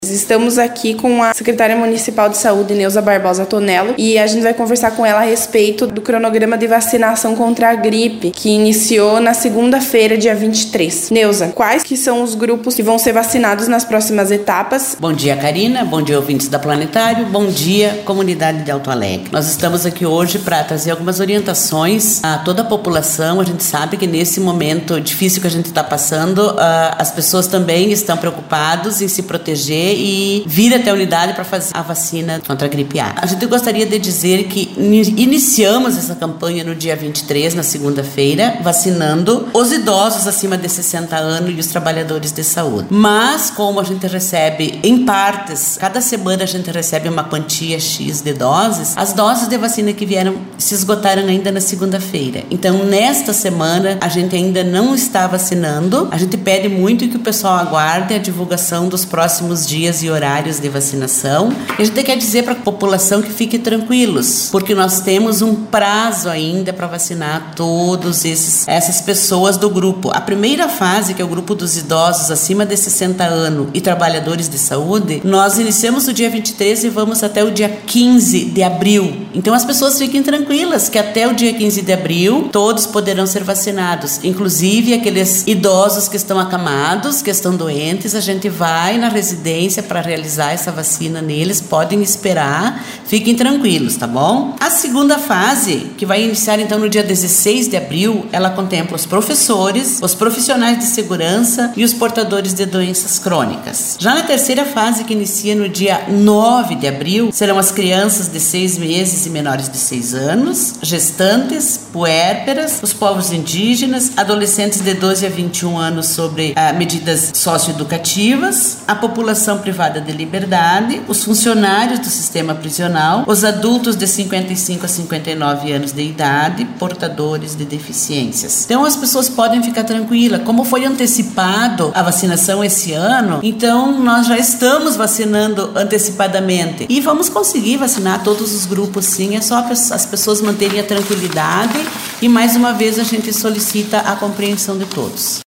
Estamos aqui com a secretária municipal de saúde, Neuza Barbosa Tonello, e a gente vai conversar com ela a respeito do cronograma de vacinação contra a gripe, que iniciou na segunda-feira, dia 23. Neuza, quais que são os grupos que vão ser vacinados nas próximas etapas? Bom dia, Karina. Bom dia, ouvintes da Planetário. Bom dia, comunidade de Alto Alegre. Nós estamos aqui hoje para trazer algumas orientações a toda a população. A gente sabe que nesse momento difícil que a gente está passando, as pessoas também estão preocupadas em se proteger e vir até a unidade para fazer a vacina contra a gripe A. A gente gostaria de dizer que iniciamos essa campanha no dia 23, na segunda-feira, vacinando os idosos acima de 60 anos e os trabalhadores de saúde. Mas, como a gente recebe em partes, cada semana a gente recebe uma quantia X de doses, as doses de vacina que vieram se esgotaram ainda na segunda-feira. Então, nesta semana, a gente ainda não está vacinando. A gente pede muito que o pessoal aguarde a divulgação dos próximos dias e horários de vacinação. E a gente quer dizer para a população que fique tranquilos, porque nós temos um prazo ainda para vacinar todas essas pessoas do grupo. A primeira fase, que é o grupo dos idosos acima de 60 anos e trabalhadores de saúde, nós iniciamos no dia 23 e vamos até o dia 15 de abril. Então as pessoas fiquem tranquilas que até o dia 15 de abril todos poderão ser vacinados, inclusive aqueles idosos que estão acamados, que estão doentes. A gente vai na residência para realizar essa vacina neles, podem esperar, fiquem tranquilos, tá bom? A segunda fase, que vai iniciar então no dia 16 de abril, ela contempla os professores, os profissionais de segurança e os portadores de doenças crônicas. Já na terceira fase, que inicia no dia 9 de abril, serão as crianças de 6 meses e menores de 6 anos, gestantes, puérperas, os povos indígenas, adolescentes de 12 a 21 anos sobre medidas socioeducativas, a população privada de liberdade, os funcionários do sistema prisional, os adultos de 55 a 59 anos de idade, portadores de deficiências. Então as pessoas podem ficar tranquilas. Como foi antecipado a vacinação esse ano, então nós já estamos vacinando antecipadamente e vamos conseguir vacinar todos os grupos, sim. É só as pessoas manterem a tranquilidade e mais uma vez a gente solicita a compreensão de todos.